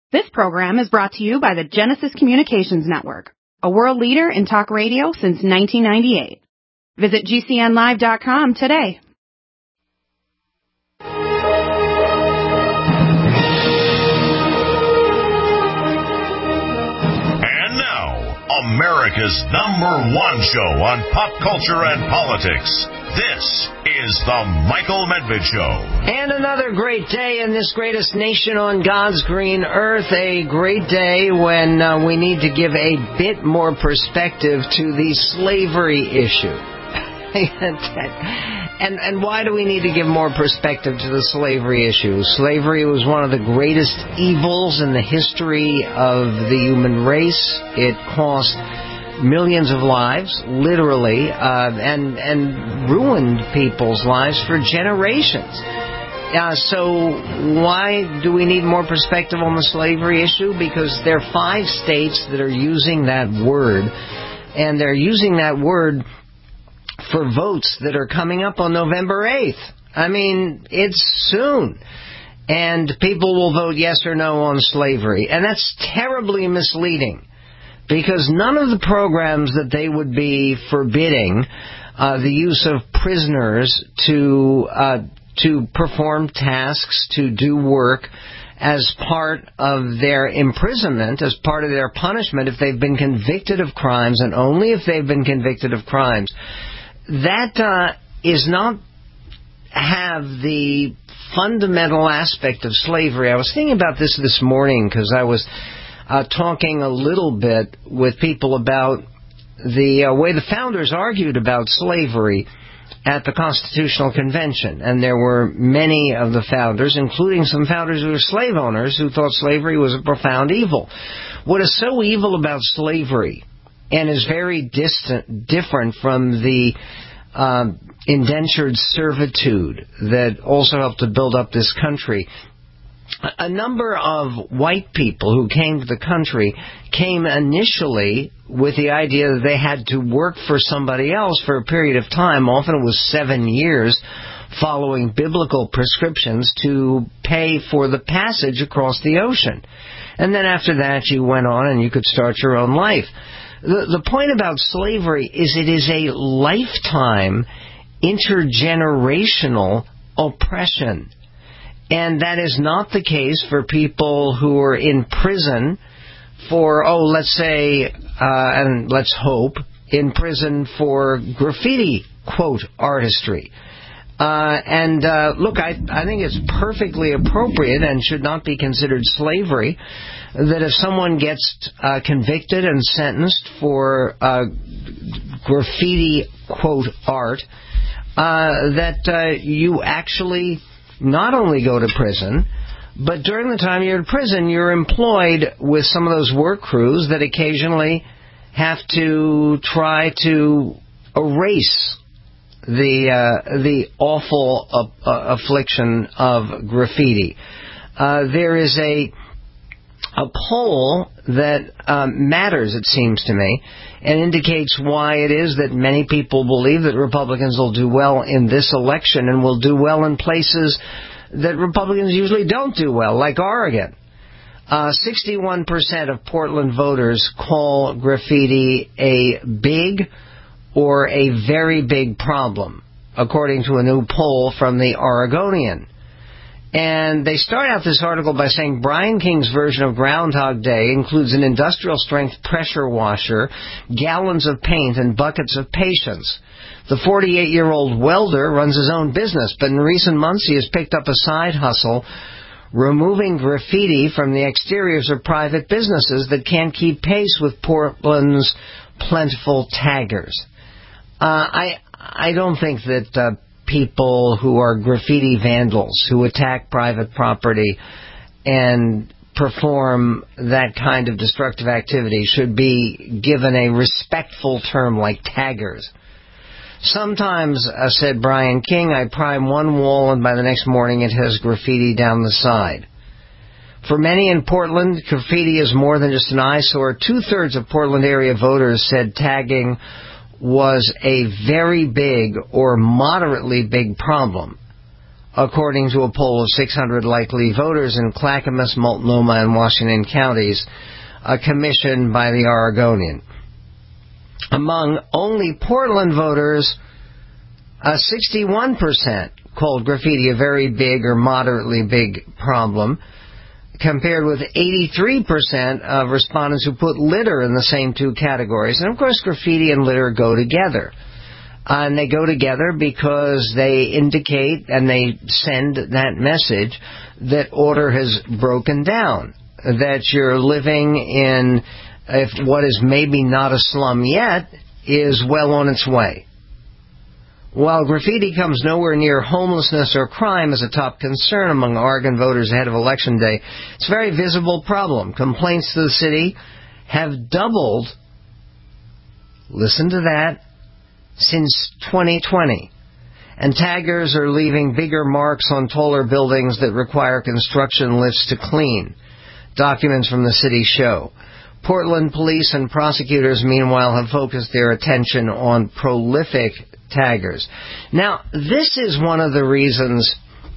This program is brought to you by the Genesis Communications Network, a world leader in talk radio since 1998. Visit GCNlive.com today. And now, America's #1 show on pop culture and politics. This is The Michael Medved Show. And another great day in this greatest nation on God's green earth. A great day when we need to give a bit more perspective to the slavery issue. And why do we need to give more perspective to the slavery issue? Slavery was one of the greatest evils in the history of the human race. It cost millions of lives, literally, and ruined people's lives for generations. So why do we need more perspective on the slavery issue? Because there are 5 states that are using that word, and they're using that word for votes that are coming up on November 8th. I mean, it's soon. And people will vote yes or no on slavery. And that's terribly misleading, because none of the programs that they would be forbidding the use of prisoners to perform tasks, to do work as part of their imprisonment, as part of their punishment if they've been convicted of crimes, and only if they've been convicted of crimes. That is not have the fundamental aspect of slavery. I was thinking about this morning because I was talking a little bit with people about the way the founders argued about slavery at the Constitutional Convention. And there were many of the founders, including some founders who were slave owners, who thought slavery was a profound evil. What is so evil about slavery, and is very different from the indentured servitude that also helped to build up this country. A number of white people who came to the country came initially with the idea that they had to work for somebody else for a period of time. Often it was 7 years, following biblical prescriptions, to pay for the passage across the ocean. And then after that you went on and you could start your own life. The point about slavery is it is a lifetime intergenerational oppression. And that is not the case for people who are in prison for, let's say, and let's hope, in prison for graffiti, quote, artistry. Look, I think it's perfectly appropriate and should not be considered slavery that if someone gets convicted and sentenced for graffiti, quote, art, that you actually not only go to prison, but during the time you're in prison, you're employed with some of those work crews that occasionally have to try to erase the awful affliction of graffiti. There is a poll that matters, it seems to me, and indicates why it is that many people believe that Republicans will do well in this election and will do well in places that Republicans usually don't do well, like Oregon. 61% of Portland voters call graffiti a big or a very big problem, according to a new poll from the Oregonian. And they start out this article by saying Brian King's version of Groundhog Day includes an industrial-strength pressure washer, gallons of paint, and buckets of patience. The 48-year-old welder runs his own business, but in recent months he has picked up a side hustle, removing graffiti from the exteriors of private businesses that can't keep pace with Portland's plentiful taggers. I don't think that people who are graffiti vandals, who attack private property and perform that kind of destructive activity, should be given a respectful term like taggers. Sometimes, said Brian King, I prime one wall and by the next morning it has graffiti down the side. For many in Portland, graffiti is more than just an eyesore. 2/3 of Portland area voters said tagging was a very big or moderately big problem. according to a poll of 600 likely voters in Clackamas, Multnomah, and Washington counties, commissioned by the Oregonian. Among only Portland voters, 61% called graffiti a very big or moderately big problem, compared with 83% of respondents who put litter in the same two categories. And of course, graffiti and litter go together. And they go together because they indicate and they send that message that order has broken down, that you're living in what is maybe not a slum yet is well on its way. While graffiti comes nowhere near homelessness or crime as a top concern among Oregon voters ahead of Election Day, it's a very visible problem. Complaints to the city have doubled, listen to that, since 2020. And taggers are leaving bigger marks on taller buildings that require construction lifts to clean. Documents from the city show. Portland police and prosecutors, meanwhile, have focused their attention on prolific taggers. Now, this is one of the reasons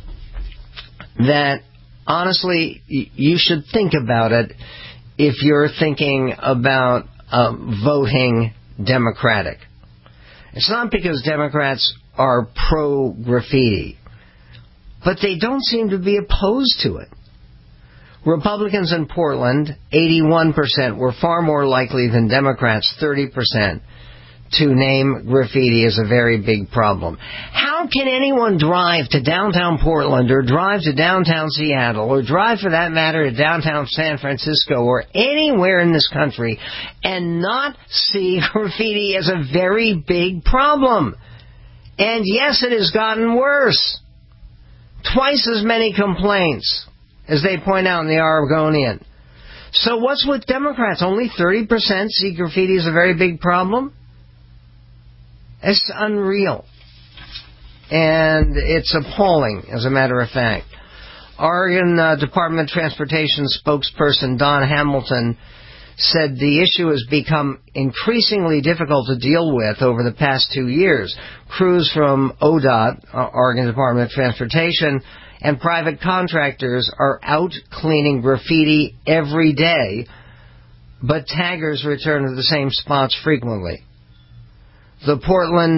that, honestly, you should think about it if you're thinking about voting Democratic. It's not because Democrats are pro-graffiti, but they don't seem to be opposed to it. Republicans in Portland, 81%, were far more likely than Democrats, 30%, to name graffiti as a very big problem. How can anyone drive to downtown Portland or drive to downtown Seattle or drive, for that matter, to downtown San Francisco or anywhere in this country and not see graffiti as a very big problem? And yes, it has gotten worse. Twice as many complaints, as they point out in the Oregonian. So what's with Democrats? Only 30% see graffiti as a very big problem? It's unreal. And it's appalling, as a matter of fact. Oregon Department of Transportation spokesperson Don Hamilton said the issue has become increasingly difficult to deal with over the past 2 years. Crews from ODOT, Oregon Department of Transportation, and private contractors are out cleaning graffiti every day, but taggers return to the same spots frequently. The Portland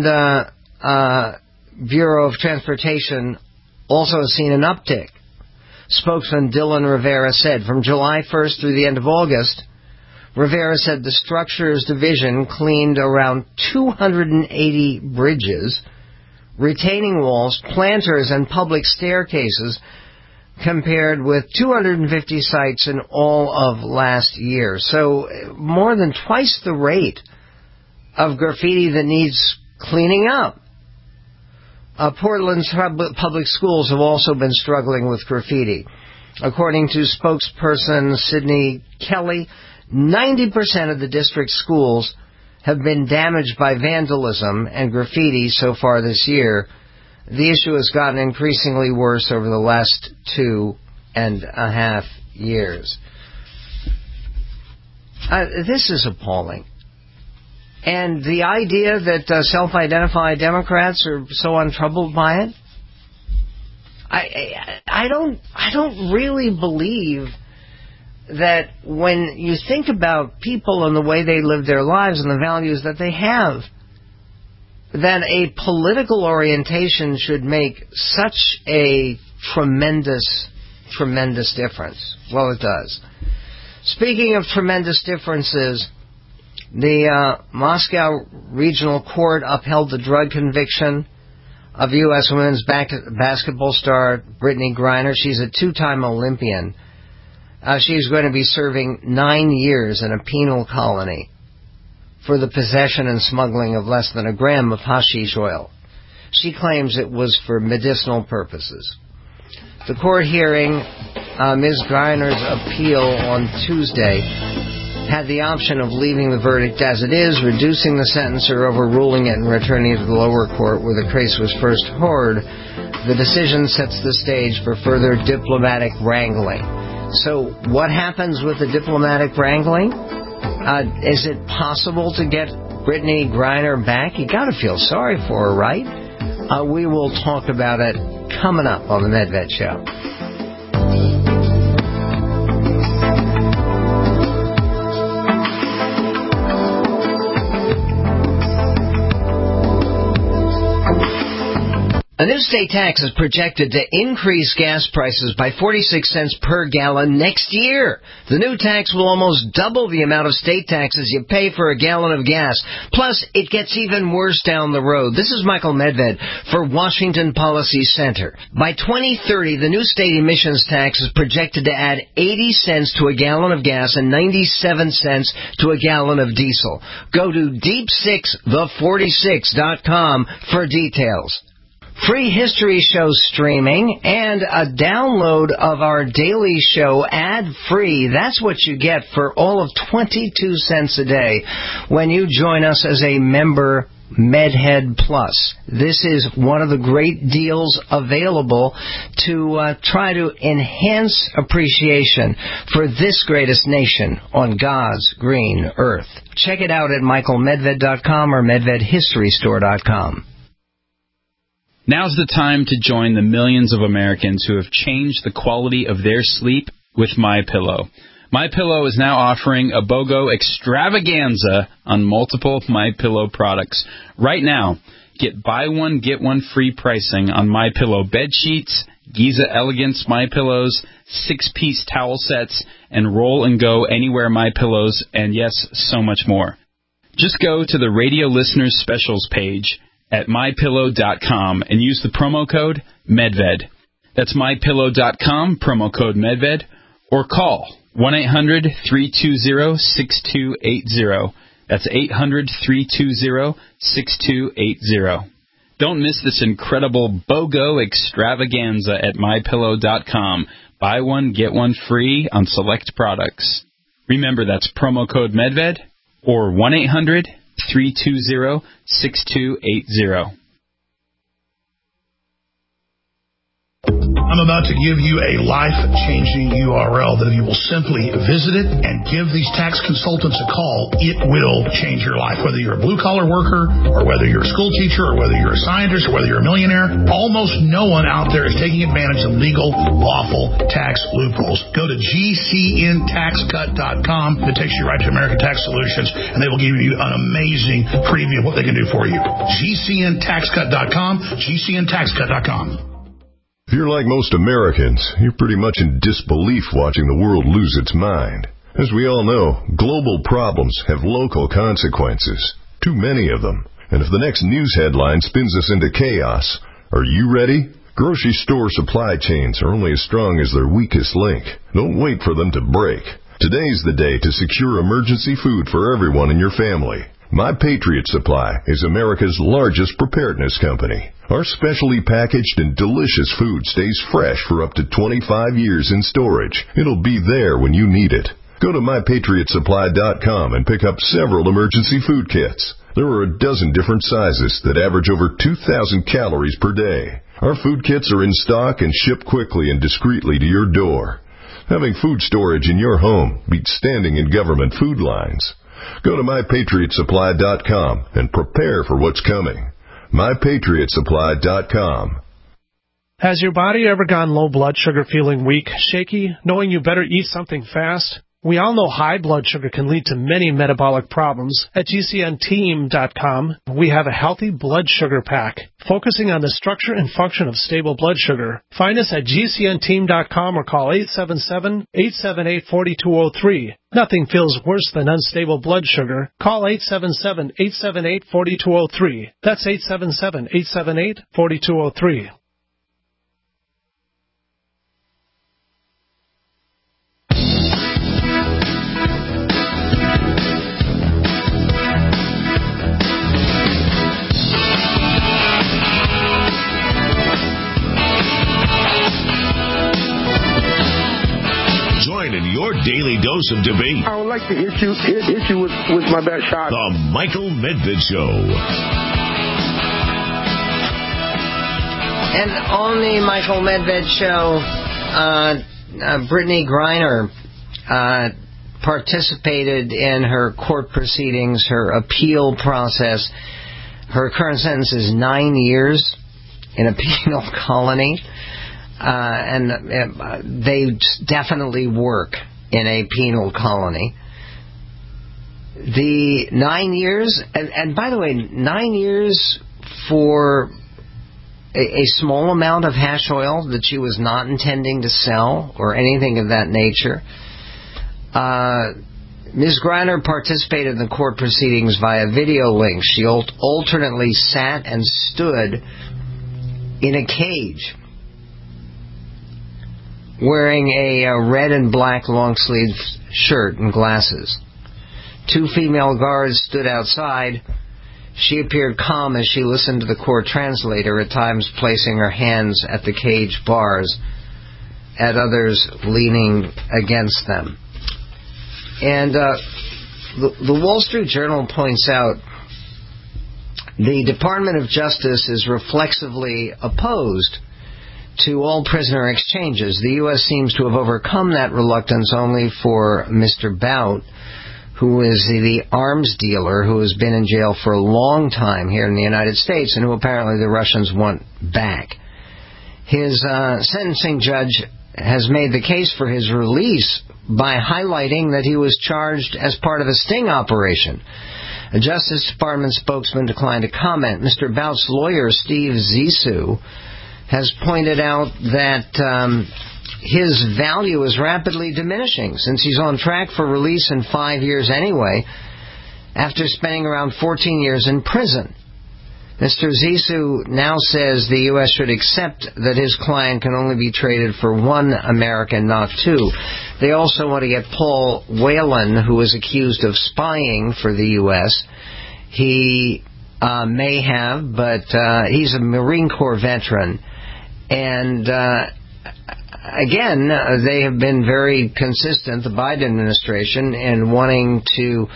Bureau of Transportation also has seen an uptick. Spokesman Dylan Rivera said from July 1st through the end of August, Rivera said the Structures Division cleaned around 280 bridges, retaining walls, planters, and public staircases, compared with 250 sites in all of last year. So more than twice the rate of graffiti that needs cleaning up. Portland's public schools have also been struggling with graffiti. According to spokesperson Sydney Kelly, 90% of the district's schools have been damaged by vandalism and graffiti so far this year. The issue has gotten increasingly worse over the last 2.5 years. This is appalling. And the idea that self-identified Democrats are so untroubled by it, I don't really believe that when you think about people and the way they live their lives and the values that they have, that a political orientation should make such a tremendous, tremendous difference. Well, it does. Speaking of tremendous differences, the Moscow Regional Court upheld the drug conviction of U.S. women's basketball star Brittany Griner. She's a two-time Olympian. She's going to be serving 9 years in a penal colony for the possession and smuggling of less than a gram of hashish oil. She claims it was for medicinal purposes. The court hearing Ms. Griner's appeal on Tuesday had the option of leaving the verdict as it is, reducing the sentence, or overruling it and returning it to the lower court where the case was first heard. The decision sets the stage for further diplomatic wrangling. So what happens with the diplomatic wrangling? Is it possible to get Brittany Griner back? You got to feel sorry for her, right? We will talk about it coming up on the Medved Show. A new state tax is projected to increase gas prices by 46 cents per gallon next year. The new tax will almost double the amount of state taxes you pay for a gallon of gas. Plus, it gets even worse down the road. This is Michael Medved for Washington Policy Center. By 2030, the new state emissions tax is projected to add 80 cents to a gallon of gas and 97 cents to a gallon of diesel. Go to deep6the46.com for details. Free history show streaming and a download of our daily show ad-free. That's what you get for all of 22 cents a day when you join us as a member Medhead Plus. This is one of the great deals available to try to enhance appreciation for this greatest nation on God's green earth. Check it out at michaelmedved.com or medvedhistorystore.com. Now's the time to join the millions of Americans who have changed the quality of their sleep with MyPillow. MyPillow is now offering a BOGO extravaganza on multiple MyPillow products. Right now, get buy one, get one free pricing on MyPillow bed sheets, Giza Elegance MyPillows, 6-piece towel sets, and Roll and Go Anywhere MyPillows, and yes, so much more. Just go to the Radio Listeners Specials page at MyPillow.com and use the promo code MEDVED. That's MyPillow.com, promo code MEDVED, or call 1-800-320-6280. That's 800-320-6280. Don't miss this incredible BOGO extravaganza at MyPillow.com. Buy one, get one free on select products. Remember, that's promo code MEDVED or 1-800-320-6280. I'm about to give you a life-changing URL that if you will simply visit it and give these tax consultants a call, it will change your life. Whether you're a blue-collar worker or whether you're a school teacher or whether you're a scientist or whether you're a millionaire, almost no one out there is taking advantage of legal, lawful tax loopholes. Go to GCNTaxCut.com. It takes you right to American Tax Solutions, and they will give you an amazing preview of what they can do for you. GCNTaxCut.com, GCNTaxCut.com. If you're like most Americans, you're pretty much in disbelief watching the world lose its mind. As we all know, global problems have local consequences, too many of them. And if the next news headline spins us into chaos, are you ready? Grocery store supply chains are only as strong as their weakest link. Don't wait for them to break. Today's the day to secure emergency food for everyone in your family. My Patriot Supply is America's largest preparedness company. Our specially packaged and delicious food stays fresh for up to 25 years in storage. It'll be there when you need it. Go to MyPatriotSupply.com and pick up several emergency food kits. There are a dozen different sizes that average over 2,000 calories per day. Our food kits are in stock and ship quickly and discreetly to your door. Having food storage in your home beats standing in government food lines. Go to MyPatriotSupply.com and prepare for what's coming. MyPatriotSupply.com. Has your body ever gone low blood sugar, feeling weak, shaky, knowing you better eat something fast? We all know high blood sugar can lead to many metabolic problems. At GCNteam.com, we have a healthy blood sugar pack, focusing on the structure and function of stable blood sugar. Find us at GCNteam.com or call 877-878-4203. Nothing feels worse than unstable blood sugar. Call 877-878-4203. That's 877-878-4203. In your daily dose of debate. I would like to hit you with my best shot. The Michael Medved Show. And on the Michael Medved Show, Brittany Griner participated in her court proceedings, her appeal process. Her current sentence is 9 years in a penal colony, and they definitely work in a penal colony. The 9 years, and by the way, 9 years for a small amount of hash oil that she was not intending to sell or anything of that nature. Ms. Greiner participated in the court proceedings via video link. She alternately sat and stood in a cage wearing a red and black long-sleeved shirt and glasses. 2 female guards stood outside. She appeared calm as she listened to the court translator, at times placing her hands at the cage bars, at others leaning against them. And the Wall Street Journal points out the Department of Justice is reflexively opposed to all prisoner exchanges. The U.S. seems to have overcome that reluctance only for Mr. Bout, who is the arms dealer who has been in jail for a long time here in the United States and who apparently the Russians want back. His sentencing judge has made the case for his release by highlighting that he was charged as part of a sting operation. A Justice Department spokesman declined to comment. Mr. Bout's lawyer, Steve Zissou, has pointed out that his value is rapidly diminishing since he's on track for release in 5 years anyway, after spending around 14 years in prison. Mr. Zissou now says the U.S. should accept that his client can only be traded for 1 American, not 2. They also want to get Paul Whelan, who is accused of spying for the U.S. He may have, but he's a Marine Corps veteran. And again, they have been very consistent, the Biden administration, in wanting to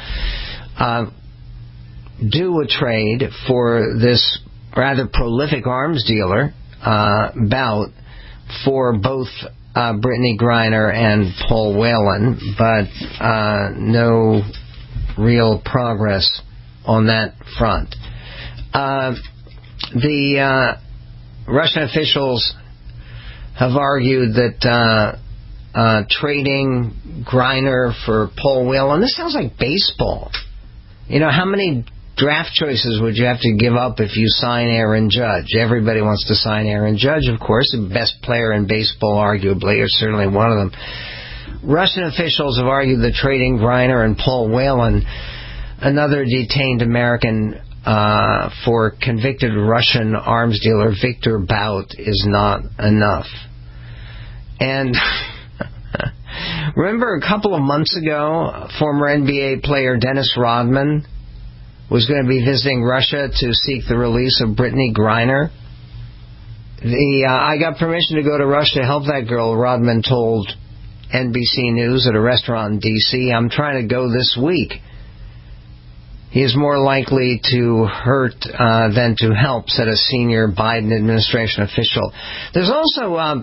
do a trade for this rather prolific arms dealer, Bout, for both Brittany Griner and Paul Whelan, but no real progress on that front. The Russian officials have argued that trading Griner for Paul Whelan, this sounds like baseball. You know, how many draft choices would you have to give up if you sign Aaron Judge? Everybody wants to sign Aaron Judge, of course, the best player in baseball, arguably, or certainly one of them. Russian officials have argued that trading Griner and Paul Whelan, another detained American, for convicted Russian arms dealer Victor Bout, is not enough. And remember a couple of months ago, former NBA player Dennis Rodman was going to be visiting Russia to seek the release of Brittany Griner. I got permission to go to Russia to help that girl, Rodman told NBC News at a restaurant in D.C. I'm trying to go this week. He is more likely to hurt than to help, said a senior Biden administration official. There's also,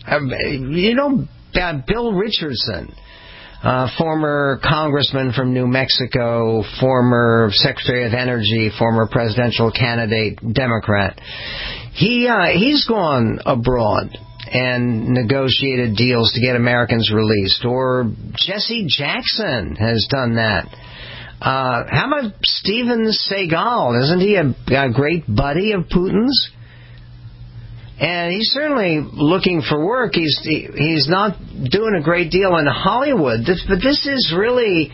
Bill Richardson, former congressman from New Mexico, former Secretary of Energy, former presidential candidate, Democrat. He's gone abroad and negotiated deals to get Americans released. Or Jesse Jackson has done that. How about Steven Seagal? Isn't he a great buddy of Putin's? And he's certainly looking for work. He's not doing a great deal in Hollywood. But this is really,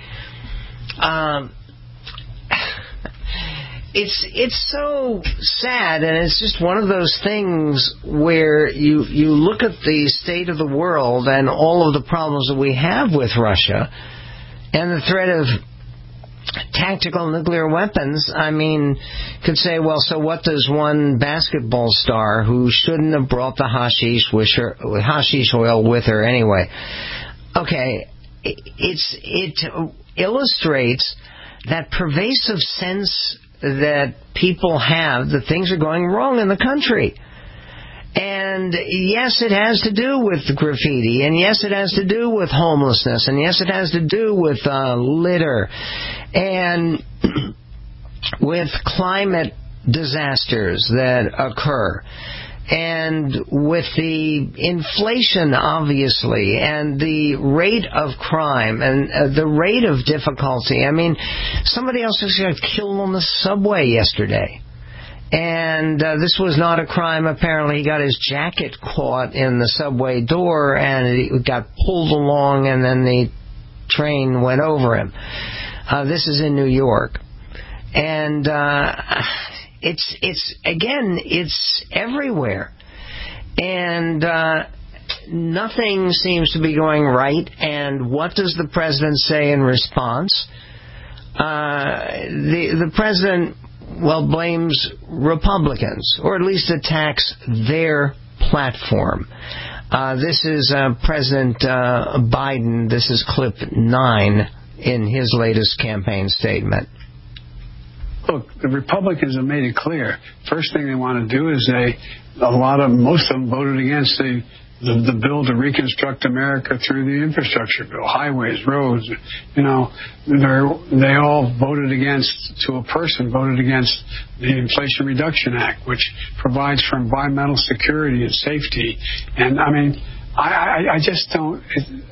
it's so sad, and it's just one of those things where you look at the state of the world and all of the problems that we have with Russia, and the threat of tactical nuclear weapons. I mean, could say, well, so what does one basketball star who shouldn't have brought the hashish oil with her anyway? Okay, it illustrates that pervasive sense that people have that things are going wrong in the country. And yes, it has to do with graffiti, and yes, it has to do with homelessness, and yes, it has to do with litter, and with climate disasters that occur. And with the inflation, obviously, and the rate of crime and the rate of difficulty, I mean, somebody else just got killed on the subway yesterday. And this was not a crime, apparently. He got his jacket caught in the subway door, and it got pulled along, and then the train went over him. This is in New York. And it's everywhere. And nothing seems to be going right. And what does the president say in response? The president, blames Republicans, or at least attacks their platform. This is President Biden. This is clip 9 in his latest campaign statement. Look, the Republicans have made it clear. First thing they want to do is most of them voted against the bill to reconstruct America through the infrastructure bill, highways, roads. They all voted against the Inflation Reduction Act, which provides for environmental security and safety. And I mean, I just don't.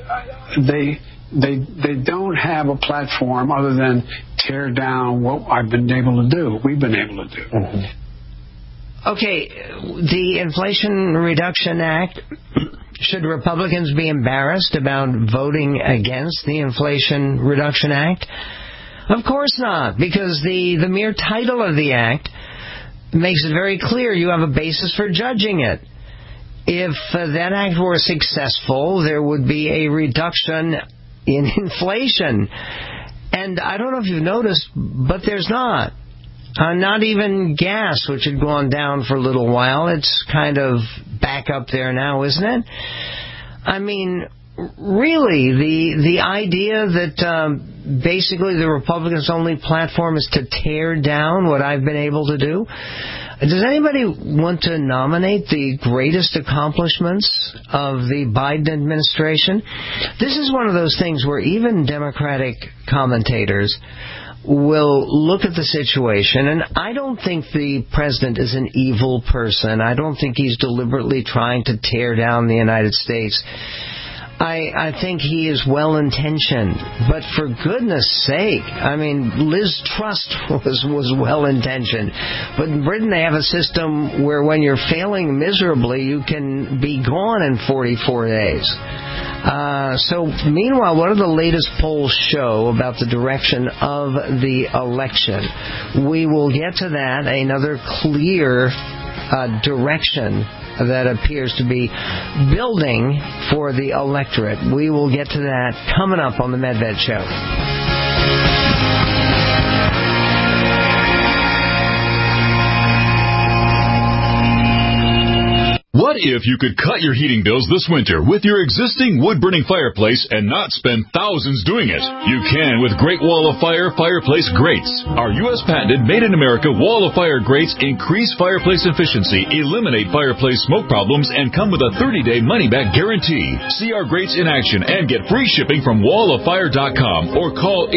They don't have a platform other than tear down what I've been able to do. We've been able to do. Mm-hmm. Okay, the Inflation Reduction Act, should Republicans be embarrassed about voting against the Inflation Reduction Act? Of course not, because the mere title of the act makes it very clear you have a basis for judging it. If that act were successful, there would be a reduction in inflation. And I don't know if you've noticed, but there's not. Not even gas, which had gone down for a little while. It's kind of back up there now, isn't it? I mean, really, the idea that basically the Republicans' only platform is to tear down what I've been able to do. Does anybody want to nominate the greatest accomplishments of the Biden administration? This is one of those things where even Democratic commentators will look at the situation, and I don't think the president is an evil person. I don't think he's deliberately trying to tear down the United States. I think he is well-intentioned, but for goodness sake, I mean, Liz Truss was well-intentioned, but in Britain they have a system where when you're failing miserably, you can be gone in 44 days. So meanwhile, what do the latest polls show about the direction of the election? We will get to that, another clear direction that appears to be building for the electorate. We will get to that coming up on the Medved Show. What if you could cut your heating bills this winter with your existing wood-burning fireplace and not spend thousands doing it? You can with Great Wall of Fire fireplace grates. Our U.S.-patented, made-in-America Wall of Fire grates increase fireplace efficiency, eliminate fireplace smoke problems, and come with a 30-day money-back guarantee. See our grates in action and get free shipping from walloffire.com or call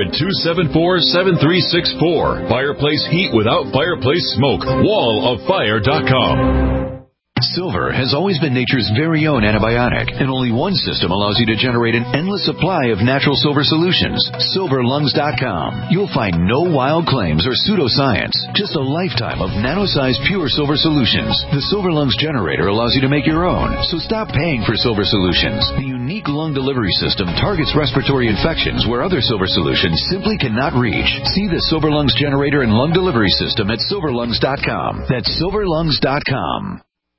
800-274-7364. Fireplace heat without fireplace smoke. walloffire.com. Silver has always been nature's very own antibiotic, and only one system allows you to generate an endless supply of natural silver solutions. SilverLungs.com. You'll find no wild claims or pseudoscience, just a lifetime of nano-sized pure silver solutions. The Silver Lungs generator allows you to make your own, so stop paying for silver solutions. The unique lung delivery system targets respiratory infections where other silver solutions simply cannot reach. See the Silver Lungs generator and lung delivery system at SilverLungs.com. That's SilverLungs.com.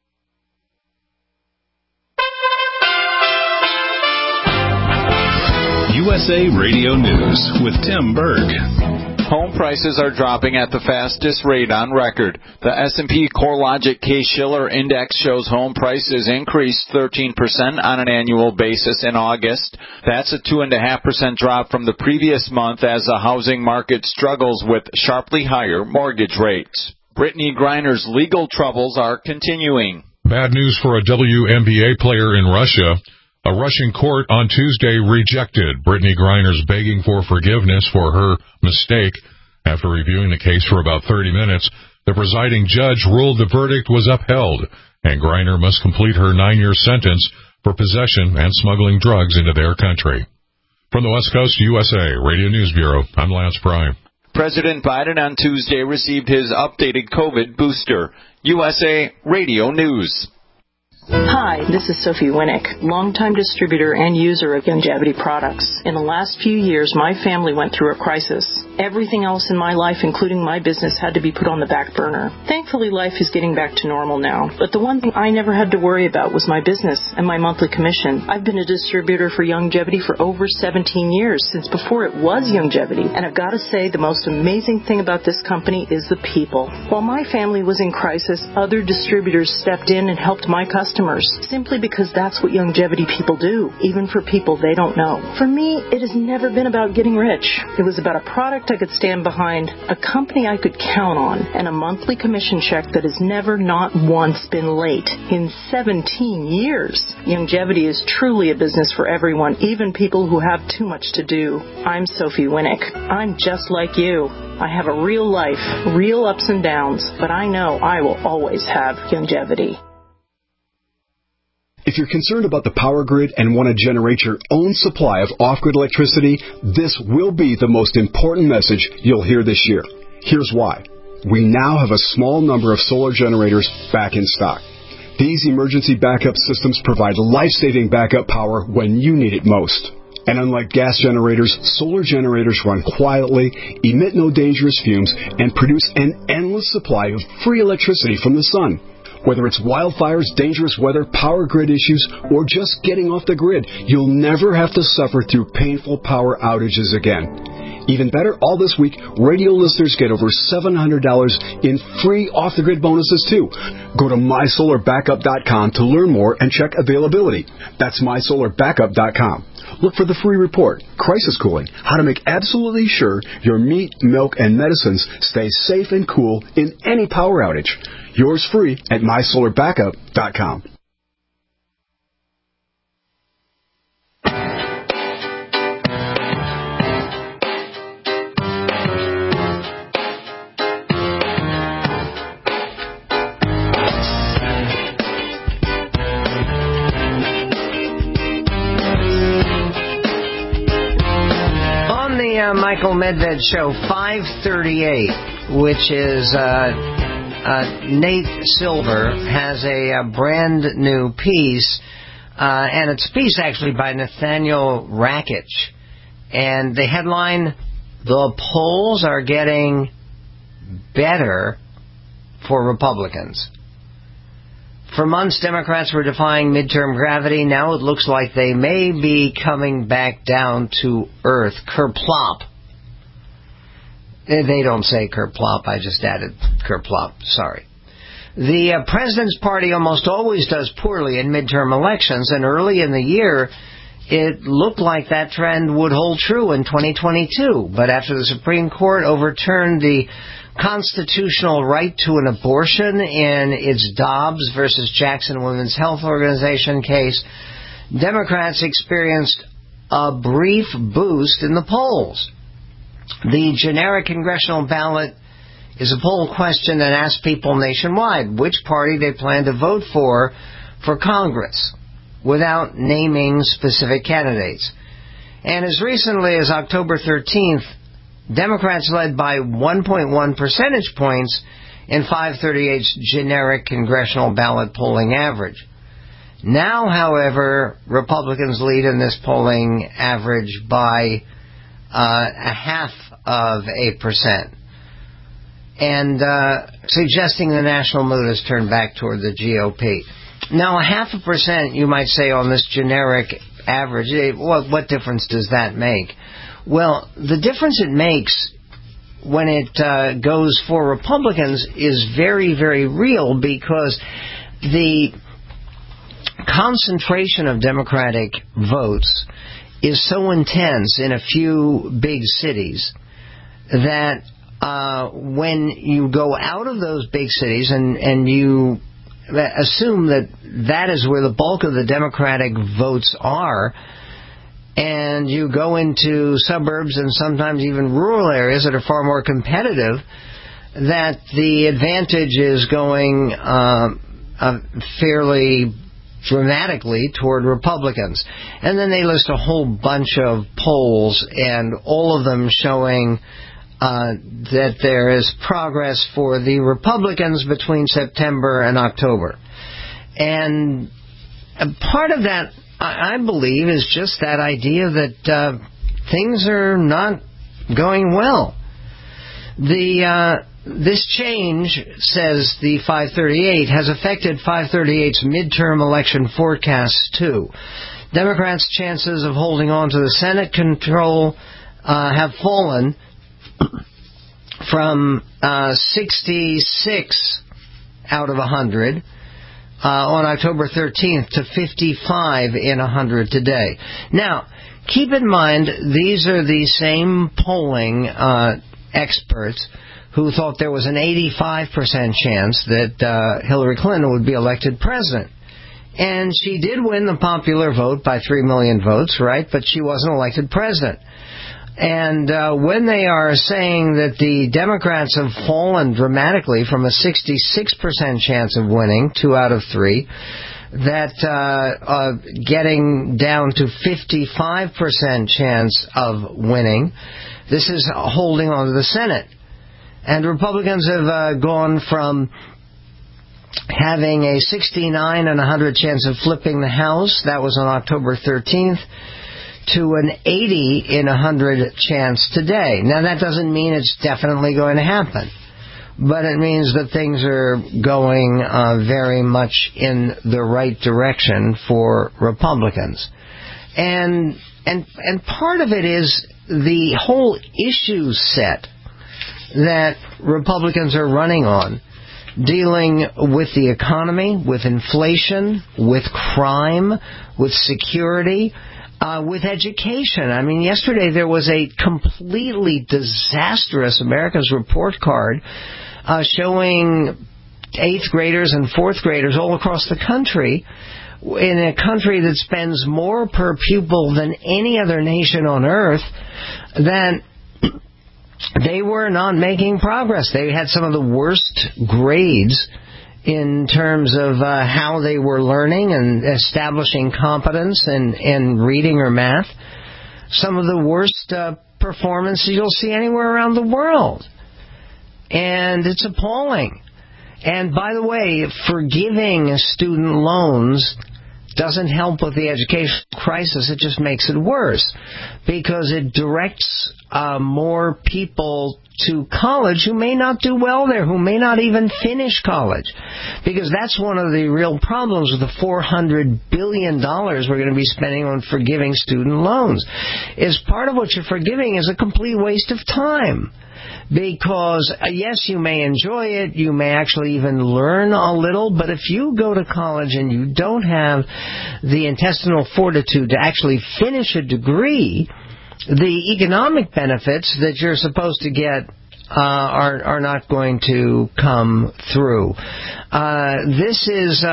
USA Radio News with Tim Berg. Home prices are dropping at the fastest rate on record. The S&P CoreLogic Case-Shiller Index shows home prices increased 13% on an annual basis in August. That's a 2.5% drop from the previous month as the housing market struggles with sharply higher mortgage rates. Brittany Griner's legal troubles are continuing. Bad news for a WNBA player in Russia. A Russian court on Tuesday rejected Brittany Griner's begging for forgiveness for her mistake. After reviewing the case for about 30 minutes, the presiding judge ruled the verdict was upheld and Griner must complete her 9-year sentence for possession and smuggling drugs into their country. From the West Coast USA Radio News Bureau, I'm Lance Prime. President Biden on Tuesday received his updated COVID booster. USA Radio News. Hi, this is Sophie Winnick, longtime distributor and user of Youngevity products. In the last few years, my family went through a crisis. Everything else in my life, including my business, had to be put on the back burner. Thankfully, life is getting back to normal now. But the one thing I never had to worry about was my business and my monthly commission. I've been a distributor for Youngevity for over 17 years, since before it was Youngevity. And I've got to say, the most amazing thing about this company is the people. While my family was in crisis, other distributors stepped in and helped my customers, simply because that's what Youngevity people do, even for people they don't know. For me, it has never been about getting rich. It was about a product I could stand behind, a company I could count on, and a monthly commission check that has never, not once, been late in 17 years. Youngevity is truly a business for everyone, even people who have too much to do. I'm Sophie Winnick. I'm just like you. I have a real life, real ups and downs, but I know I will always have Youngevity. If you're concerned about the power grid and want to generate your own supply of off-grid electricity, this will be the most important message you'll hear this year. Here's why. We now have a small number of solar generators back in stock. These emergency backup systems provide life-saving backup power when you need it most. And unlike gas generators, solar generators run quietly, emit no dangerous fumes, and produce an endless supply of free electricity from the sun. Whether it's wildfires, dangerous weather, power grid issues, or just getting off the grid, you'll never have to suffer through painful power outages again. Even better, all this week, radio listeners get over $700 in free off-the-grid bonuses, too. Go to mysolarbackup.com to learn more and check availability. That's mysolarbackup.com. Look for the free report, Crisis Cooling, how to make absolutely sure your meat, milk, and medicines stay safe and cool in any power outage. Yours free at mysolarbackup.com. Michael Medved Show 538, which is Nate Silver has a brand new piece, and it's a piece actually by Nathaniel Rakich. And the headline, "The polls are getting better for Republicans." For months, Democrats were defying midterm gravity. Now it looks like they may be coming back down to earth. Kerplop. They don't say kerplop. I just added kerplop. Sorry. The President's Party almost always does poorly in midterm elections, and early in the year, it looked like that trend would hold true in 2022. But after the Supreme Court overturned the constitutional right to an abortion in its Dobbs versus Jackson Women's Health Organization case, Democrats experienced a brief boost in the polls. The generic congressional ballot is a poll question that asks people nationwide which party they plan to vote for Congress, without naming specific candidates. And as recently as October 13th, Democrats led by 1.1 percentage points in 538's generic congressional ballot polling average. Now, however, Republicans lead in this polling average by 0.5%, and suggesting the national mood has turned back toward the GOP. Now, 0.5%, you might say, on this generic average, what difference does that make? Well, the difference it makes when it goes for Republicans is very, very real, because the concentration of Democratic votes is so intense in a few big cities that when you go out of those big cities and you assume that is where the bulk of the Democratic votes are, and you go into suburbs and sometimes even rural areas that are far more competitive, that the advantage is going fairly dramatically toward Republicans. And then they list a whole bunch of polls, and all of them showing that there is progress for the Republicans between September and October. And part of that, I believe, is just that idea that things are not going well. This change, says the 538, has affected 538's midterm election forecasts too. Democrats' chances of holding on to the Senate control have fallen from 66 out of 100 on October 13th to 55 in 100 today. Now, keep in mind, these are the same polling experts who thought there was an 85% chance that Hillary Clinton would be elected president. And she did win the popular vote by 3 million votes, right? But she wasn't elected president. And when they are saying that the Democrats have fallen dramatically from a 66% chance of winning, 2 out of 3, that getting down to 55% chance of winning, this is holding on to the Senate. And Republicans have gone from having a 69 and 100 chance of flipping the House, that was on October 13th, to an 80 in 100 chance today. Now, that doesn't mean it's definitely going to happen, but it means that things are going very much in the right direction for Republicans. And part of it is the whole issue set that Republicans are running on, dealing with the economy, with inflation, with crime, with security, with education. I mean, yesterday there was a completely disastrous America's Report card showing 8th graders and 4th graders all across the country, in a country that spends more per pupil than any other nation on earth, that they were not making progress. They had some of the worst grades in terms of how they were learning and establishing competence in reading or math. Some of the worst performances you'll see anywhere around the world. And it's appalling. And by the way, forgiving student loans doesn't help with the education crisis. It just makes it worse, because it directs more people to college who may not do well there, who may not even finish college. Because that's one of the real problems with the $400 billion we're going to be spending on forgiving student loans. Is part of what you're forgiving is a complete waste of time. Because, yes, you may enjoy it, you may actually even learn a little, but if you go to college and you don't have the intestinal fortitude to actually finish a degree, the economic benefits that you're supposed to get are not going to come through. This is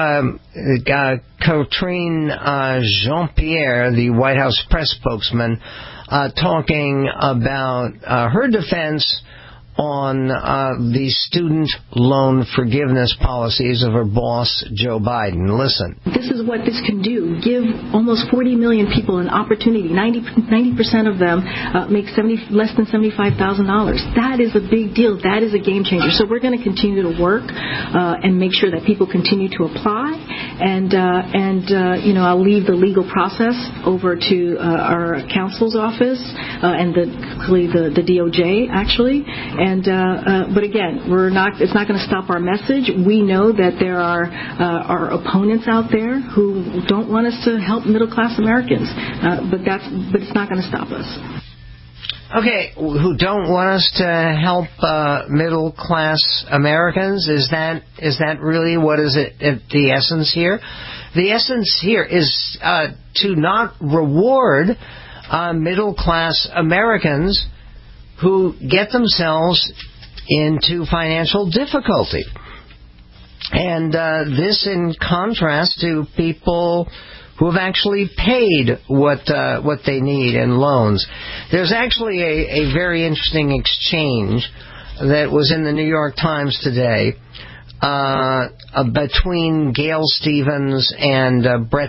Catherine Jean-Pierre, the White House press spokesman, talking about her defense on the student loan forgiveness policies of her boss, Joe Biden. Listen. This is what this can do. Give almost 40 million people an opportunity. 90% of them make less than $75,000. That is a big deal. That is a game changer. So we're going to continue to work and make sure that people continue to apply. And I'll leave the legal process over to our counsel's office and the DOJ, actually. But again, it's not going to stop our message. We know that there are our opponents out there who don't want us to help middle-class Americans, but it's not going to stop us. Okay, who don't want us to help middle-class Americans? Is that really what is it, the essence here? The essence here is to not reward middle-class Americans who get themselves into financial difficulty. And this in contrast to people who have actually paid what they need in loans. There's actually a very interesting exchange that was in the New York Times today between Gail Stevens and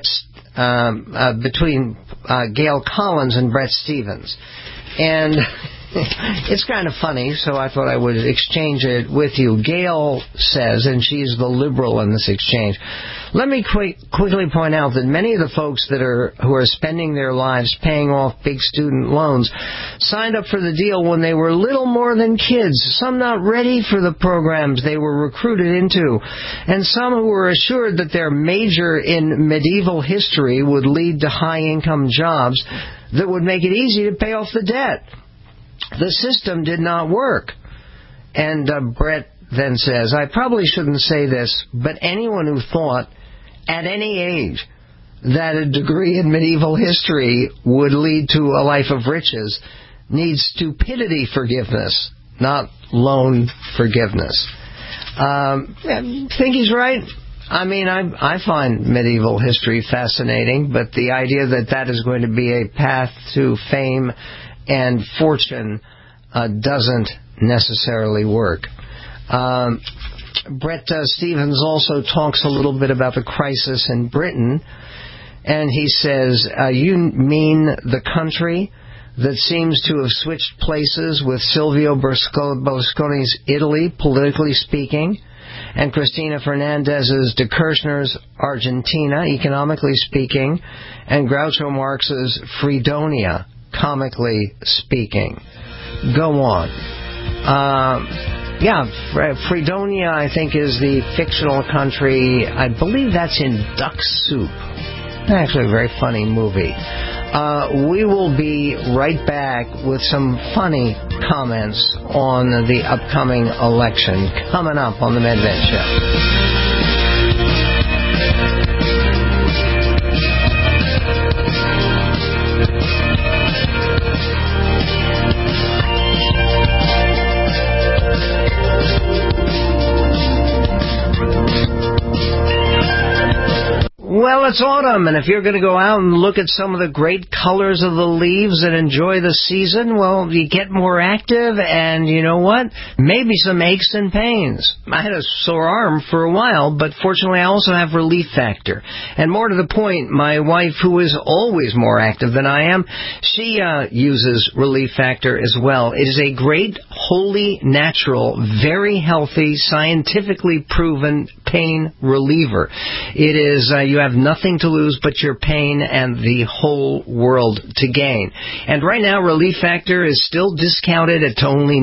between Gail Collins and Brett Stevens. And it's kind of funny, so I thought I would exchange it with you. Gail says, and she's the liberal in this exchange, let me quickly point out that many of the folks who are spending their lives paying off big student loans signed up for the deal when they were little more than kids, some not ready for the programs they were recruited into, and some who were assured that their major in medieval history would lead to high-income jobs that would make it easy to pay off the debt. The system did not work. And Brett then says, I probably shouldn't say this, but anyone who thought at any age that a degree in medieval history would lead to a life of riches needs stupidity forgiveness, not loan forgiveness. I think he's right. I mean, I find medieval history fascinating, but the idea that is going to be a path to fame and fortune doesn't necessarily work. Brett Stevens also talks a little bit about the crisis in Britain, and he says, you mean the country that seems to have switched places with Silvio Berlusconi's Italy, politically speaking, and Cristina Fernandez's de Kirchner's Argentina, economically speaking, and Groucho Marx's Fredonia, comically speaking. Go on. Fredonia, I think, is the fictional country. I believe that's in Duck Soup. Actually, a very funny movie. We will be right back with some funny comments on the upcoming election coming up on the Medved Show. Well, it's autumn, and if you're going to go out and look at some of the great colors of the leaves and enjoy the season, well, you get more active, and you know what? Maybe some aches and pains. I had a sore arm for a while, but fortunately I also have Relief Factor. And more to the point, my wife, who is always more active than I am, she uses Relief Factor as well. It is a great, wholly natural, very healthy, scientifically proven pain reliever. It is, you have nothing to lose but your pain and the whole world to gain. And right now, Relief Factor is still discounted at only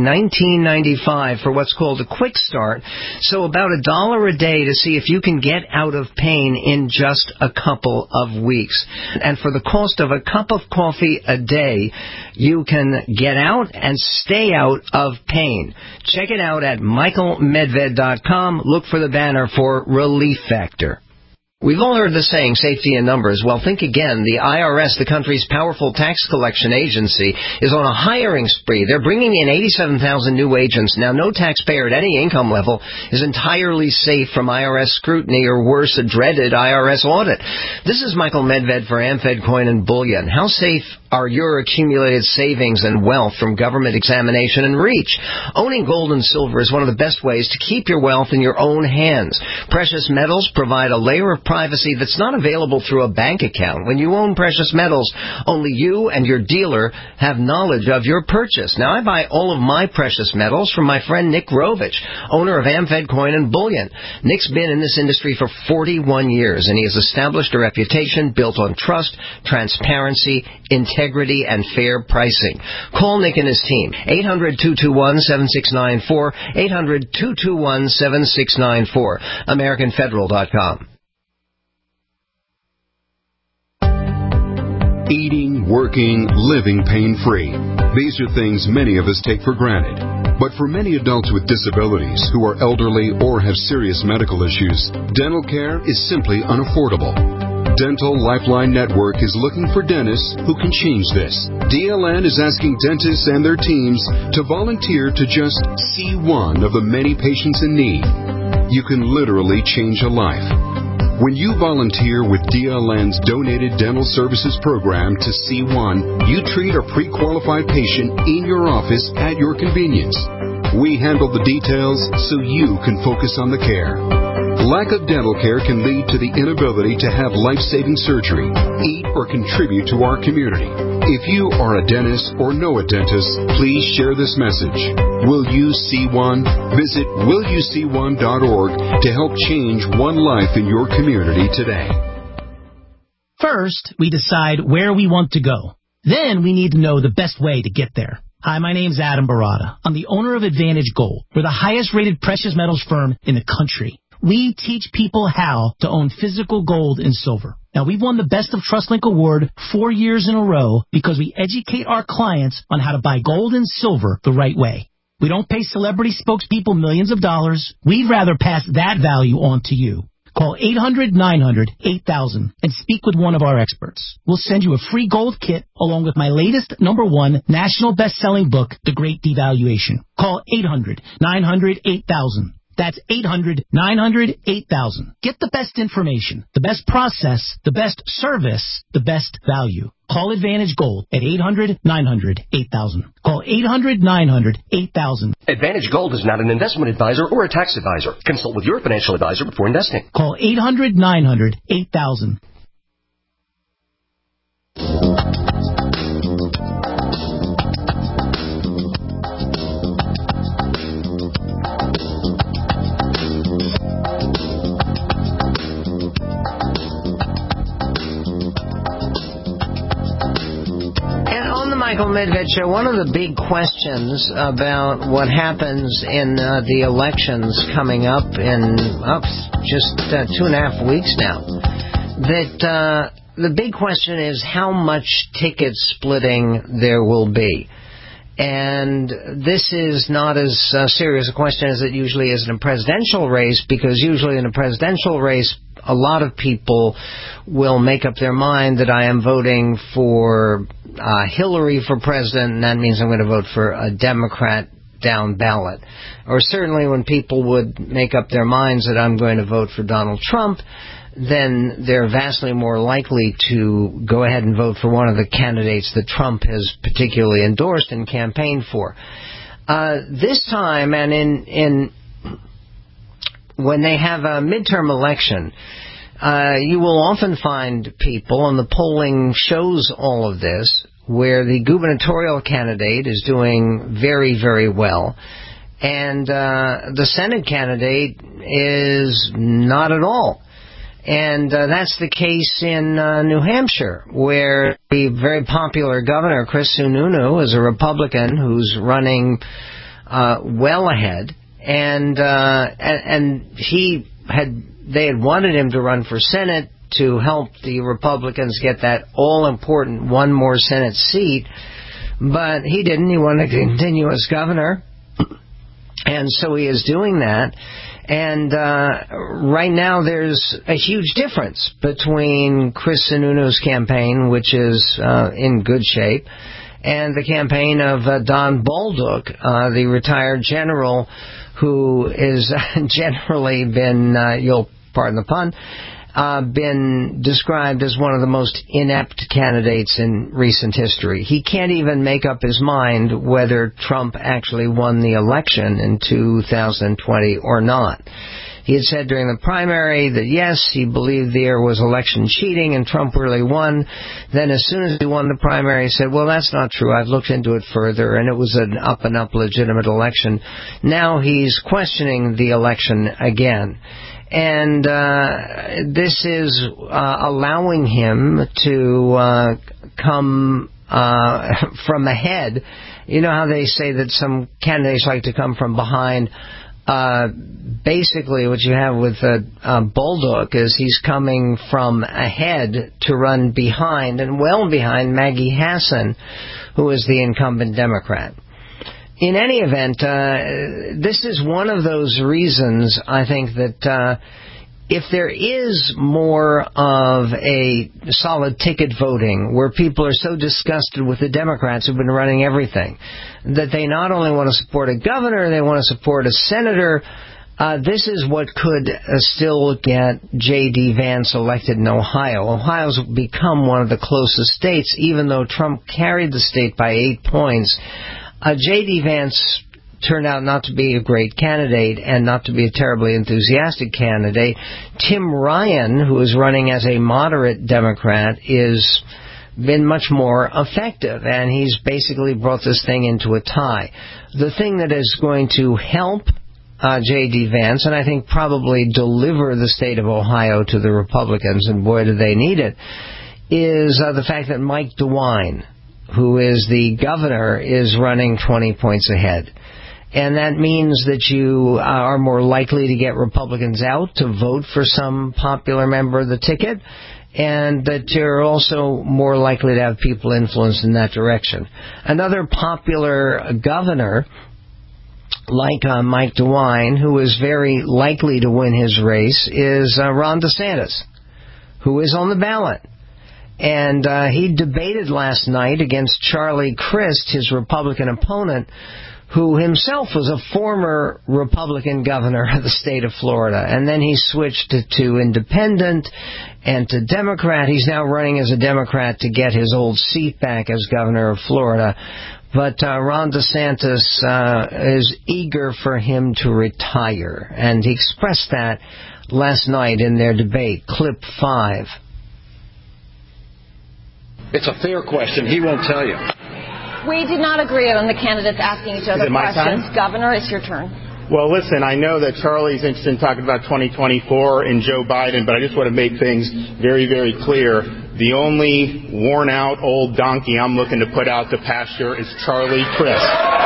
$19.95 for what's called a quick start. So about $1 a day to see if you can get out of pain in just a couple of weeks. And for the cost of a cup of coffee a day, you can get out and stay out of pain. Check it out at michaelmedved.com. Look for the banner for Relief Factor. We've all heard the saying, safety in numbers. Well, think again. The IRS, the country's powerful tax collection agency, is on a hiring spree. They're bringing in 87,000 new agents. Now, no taxpayer at any income level is entirely safe from IRS scrutiny or worse, a dreaded IRS audit. This is Michael Medved for Amfed Coin and Bullion. How safe are your accumulated savings and wealth from government examination and reach? Owning gold and silver is one of the best ways to keep your wealth in your own hands. Precious metals provide a layer of privacy that's not available through a bank account. When you own precious metals, only you and your dealer have knowledge of your purchase. Now, I buy all of my precious metals from my friend Nick Rovich, owner of Amfed Coin and Bullion. Nick's been in this industry for 41 years, and he has established a reputation built on trust, transparency, integrity, and fair pricing. Call Nick and his team. 800-221-7694, 800-221-7694, AmericanFederal.com. Eating, working, living pain-free. These are things many of us take for granted. But for many adults with disabilities who are elderly or have serious medical issues, dental care is simply unaffordable. Dental Lifeline Network is looking for dentists who can change this. DLN is asking dentists and their teams to volunteer to just see one of the many patients in need. You can literally change a life. When you volunteer with DLN's Donated Dental Services Program to C1, you treat a pre-qualified patient in your office at your convenience. We handle the details so you can focus on the care. Lack of dental care can lead to the inability to have life-saving surgery, eat, or contribute to our community. If you are a dentist or know a dentist, please share this message. Will you see one? Visit willyouseeone.org to help change one life in your community today. First, we decide where we want to go. Then we need to know the best way to get there. Hi, my name's Adam Barada. I'm the owner of Advantage Gold. We're the highest-rated precious metals firm in the country. We teach people how to own physical gold and silver. Now, we've won the Best of TrustLink Award 4 years in a row because we educate our clients on how to buy gold and silver the right way. We don't pay celebrity spokespeople millions of dollars. We'd rather pass that value on to you. Call 800-900-8000 and speak with one of our experts. We'll send you a free gold kit along with my latest #1 national best-selling book, The Great Devaluation. Call 800-900-8000. That's 800-900-8000. Get the best information, the best process, the best service, the best value. Call Advantage Gold at 800-900-8000. Call 800-900-8000. Advantage Gold is not an investment advisor or a tax advisor. Consult with your financial advisor before investing. Call 800-900-8000. Michael Medved Show, one of the big questions about what happens in the elections coming up in just 2.5 weeks now, that the big question is how much ticket splitting there will be. And this is not as serious a question as it usually is in a presidential race, because usually in a presidential race, a lot of people will make up their mind that I am voting for Hillary for president, and that means I'm going to vote for a Democrat down ballot. Or certainly when people would make up their minds that I'm going to vote for Donald Trump, then they're vastly more likely to go ahead and vote for one of the candidates that Trump has particularly endorsed and campaigned for. This time, and when they have a midterm election, you will often find people, and the polling shows all of this, where the gubernatorial candidate is doing very, very well, and the Senate candidate is not at all. And that's the case in New Hampshire, where the very popular governor, Chris Sununu, is a Republican who's running well ahead. And they had wanted him to run for Senate to help the Republicans get that all-important one more Senate seat, but he didn't. He wanted to continue as governor, and so he is doing that. And right now there's a huge difference between Chris Sununu's campaign, which is in good shape, and the campaign of Don Bolduc, the retired general, who is generally been, you'll pardon the pun, been described as one of the most inept candidates in recent history. He can't even make up his mind whether Trump actually won the election in 2020 or not. He had said during the primary that, yes, he believed there was election cheating and Trump really won. Then as soon as he won the primary, he said, well, that's not true. I've looked into it further, and it was an up-and-up legitimate election. Now he's questioning the election again. And this is allowing him to come from ahead. You know how they say that some candidates like to come from behind? Basically, what you have with Bolduc is he's coming from ahead to run behind, and well behind Maggie Hassan, who is the incumbent Democrat. In any event, this is one of those reasons, I think, that if there is more of a solid ticket voting where people are so disgusted with the Democrats who've been running everything that they not only want to support a governor, they want to support a senator, this is what could still get J.D. Vance elected in Ohio. Ohio's become one of the closest states, even though Trump carried the state by 8 points. J.D. Vance turned out not to be a great candidate and not to be a terribly enthusiastic candidate. Tim Ryan, who is running as a moderate Democrat, is been much more effective, and he's basically brought this thing into a tie. The thing that is going to help J.D. Vance, and I think probably deliver the state of Ohio to the Republicans, and boy do they need it, is the fact that Mike DeWine, who is the governor, is running 20 points ahead. And that means that you are more likely to get Republicans out to vote for some popular member of the ticket, and that you're also more likely to have people influenced in that direction. Another popular governor, like Mike DeWine, who is very likely to win his race, is Ron DeSantis, who is on the ballot. And he debated last night against Charlie Crist, his Republican opponent, who himself was a former Republican governor of the state of Florida. And then he switched to independent and to Democrat. He's now running as a Democrat to get his old seat back as governor of Florida. But Ron DeSantis is eager for him to retire. And he expressed that last night in their debate. Clip 5. It's a fair question. He won't tell you. We did not agree on the candidates asking each other questions. Governor, it's your turn. Well, listen, I know that Charlie's interested in talking about 2024 and Joe Biden, but I just want to make things very, very clear. The only worn-out old donkey I'm looking to put out to pasture is Charlie Crist.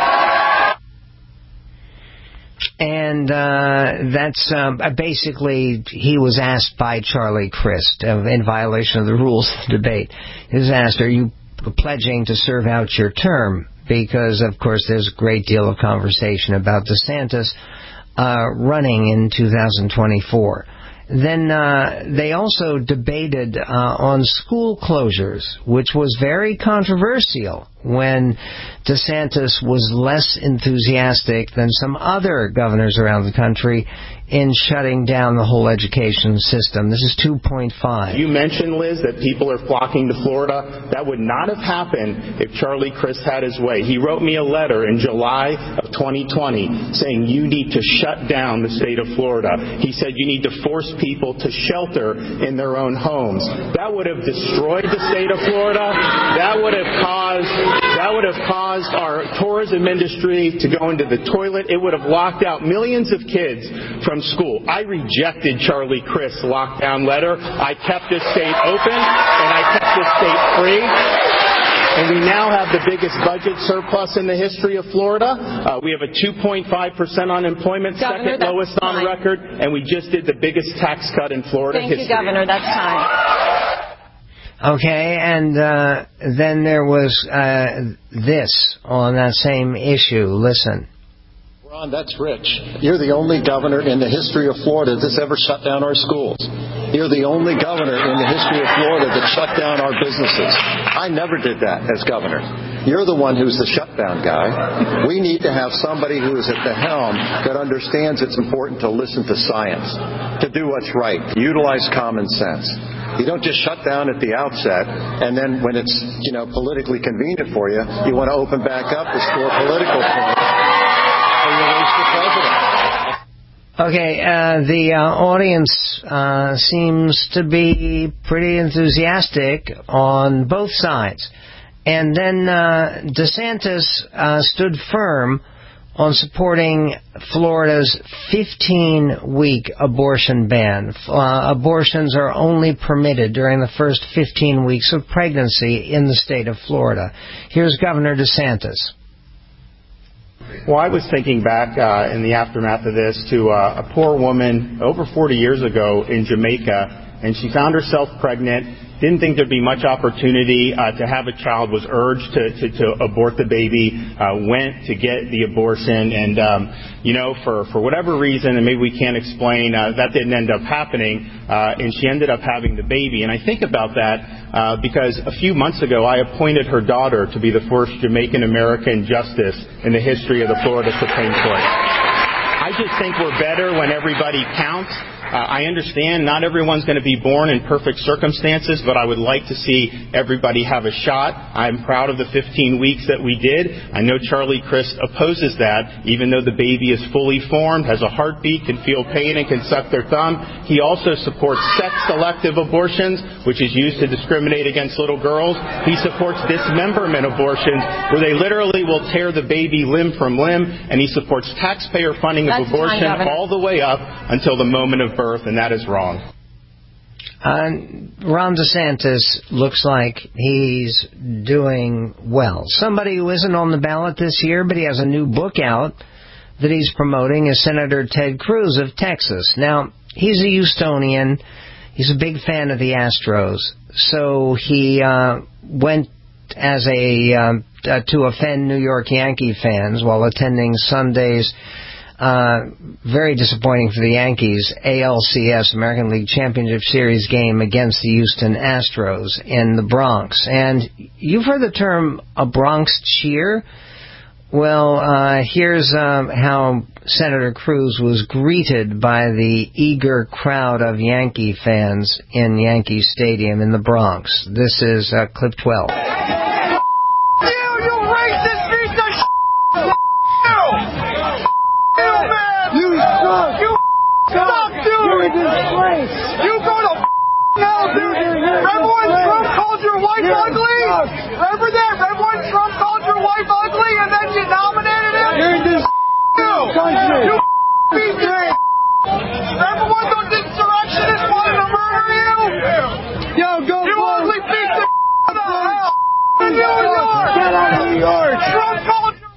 And that's basically, he was asked by Charlie Crist, in violation of the rules of the debate. He was asked, are you pledging to serve out your term? Because, of course, there's a great deal of conversation about DeSantis running in 2024. Then they also debated on school closures, which was very controversial when DeSantis was less enthusiastic than some other governors around the country in shutting down the whole education system. This is 2.5. You mentioned, Liz, that people are flocking to Florida. That would not have happened if Charlie Crist had his way. He wrote me a letter in July of 2020 saying you need to shut down the state of Florida. He said you need to force people to shelter in their own homes. That would have destroyed the state of Florida. That would have caused our tourism industry to go into the toilet. It would have locked out millions of kids from school. I rejected Charlie Crist's lockdown letter. I kept this state open, and I kept this state free. And we now have the biggest budget surplus in the history of Florida. We have a 2.5% unemployment, Governor, second lowest on record, and we just did the biggest tax cut in Florida history. Thank you, Governor. That's time. Okay, and then there was this on that same issue. Listen. Ron, that's rich. You're the only governor in the history of Florida that's ever shut down our schools. You're the only governor in the history of Florida that shut down our businesses. I never did that as governor. You're the one who's the shutdown guy. We need to have somebody who is at the helm that understands it's important to listen to science, to do what's right, to utilize common sense. You don't just shut down at the outset, and then when it's, politically convenient for you, you want to open back up to score political points. Okay, the audience seems to be pretty enthusiastic on both sides. And then DeSantis stood firm on supporting Florida's 15-week abortion ban. Abortions are only permitted during the first 15 weeks of pregnancy in the state of Florida. Here's Governor DeSantis. Well, I was thinking back in the aftermath of this to a poor woman over 40 years ago in Jamaica, and she found herself pregnant, didn't think there'd be much opportunity to have a child, was urged to abort the baby, went to get the abortion, and, for whatever reason, and maybe we can't explain, that didn't end up happening, and she ended up having the baby. And I think about that because a few months ago, I appointed her daughter to be the first Jamaican-American justice in the history of the Florida Supreme Court. I just think we're better when everybody counts. I understand not everyone's going to be born in perfect circumstances, but I would like to see everybody have a shot. I'm proud of the 15 weeks that we did. I know Charlie Crist opposes that, even though the baby is fully formed, has a heartbeat, can feel pain, and can suck their thumb. He also supports sex-selective abortions, which is used to discriminate against little girls. He supports dismemberment abortions, where they literally will tear the baby limb from limb, and he supports taxpayer funding of abortion all the way up until the moment of birth, and that is wrong. Ron DeSantis looks like he's doing well. Somebody who isn't on the ballot this year, but he has a new book out that he's promoting, is Senator Ted Cruz of Texas. Now, he's a Houstonian. He's a big fan of the Astros. So he went as to offend New York Yankee fans while attending Sunday's very disappointing for the Yankees ALCS, American League Championship Series game against the Houston Astros in the Bronx. And you've heard the term a Bronx cheer. Well, here's how Senator Cruz was greeted by the eager crowd of Yankee fans in Yankee Stadium in the Bronx. This is clip 12. You go to hell, dude. Remember when Trump called your wife ugly? Remember that? Remember when Trump called your wife ugly and then you nominated him? You're this country. You piece of shit. Remember when those insurrectionists wanted to murder you? Yo, go you ugly piece of shit. Hell. In New York. Get out of New York. Trump called your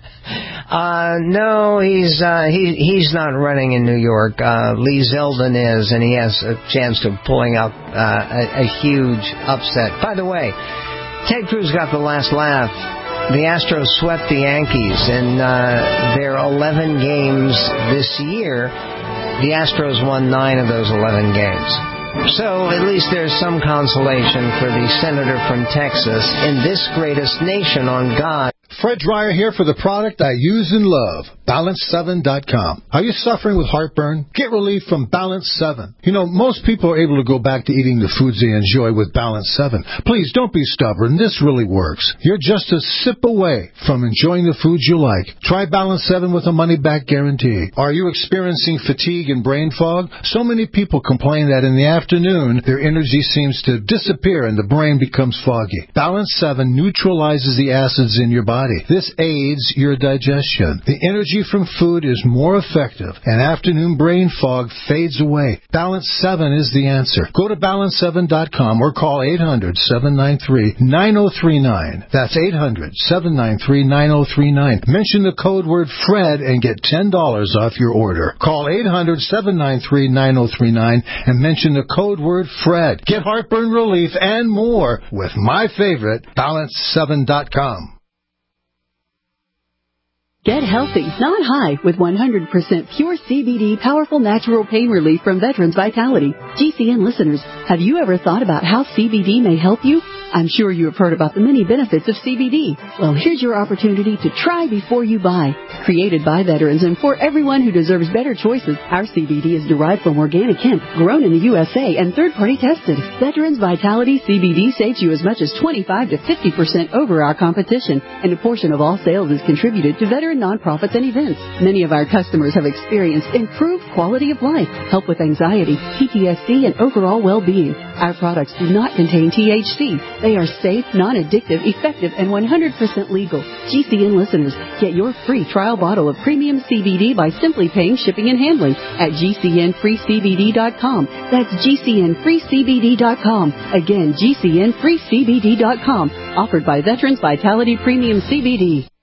no, he's not running in New York. Lee Zeldin is, and he has a chance of pulling up a huge upset. By the way, Ted Cruz got the last laugh. The Astros swept the Yankees in their 11 games this year. The Astros won 9 of those 11 games. So at least there's some consolation for the senator from Texas in this greatest nation on God. Fred Dreyer here for the product I use and love, Balance7.com. Are you suffering with heartburn? Get relief from Balance 7. You know, most people are able to go back to eating the foods they enjoy with Balance 7. Please don't be stubborn. This really works. You're just a sip away from enjoying the foods you like. Try Balance 7 with a money-back guarantee. Are you experiencing fatigue and brain fog? So many people complain that in the afternoon, their energy seems to disappear and the brain becomes foggy. Balance 7 neutralizes the acids in your body. This aids your digestion. The energy from food is more effective, and afternoon brain fog fades away. Balance 7 is the answer. Go to Balance7.com or call 800-793-9039. That's 800-793-9039. Mention the code word FRED and get $10 off your order. Call 800-793-9039 and mention the code word FRED. Get heartburn relief and more with my favorite, Balance7.com. Get healthy, not high, with 100% pure CBD powerful natural pain relief from Veterans Vitality. GCN listeners, have you ever thought about how CBD may help you? I'm sure you have heard about the many benefits of CBD. Well, here's your opportunity to try before you buy. Created by veterans and for everyone who deserves better choices, our CBD is derived from organic hemp, grown in the USA, and third-party tested. Veterans Vitality CBD saves you as much as 25 to 50% over our competition, and a portion of all sales is contributed to veteran nonprofits and events. Many of our customers have experienced improved quality of life, help with anxiety, PTSD, and overall well-being. Our products do not contain THC. They are safe, non-addictive, effective, and 100% legal. GCN listeners, get your free trial bottle of premium CBD by simply paying shipping and handling at GCNFreeCBD.com. That's GCNFreeCBD.com. Again, GCNFreeCBD.com. Offered by Veterans Vitality Premium CBD.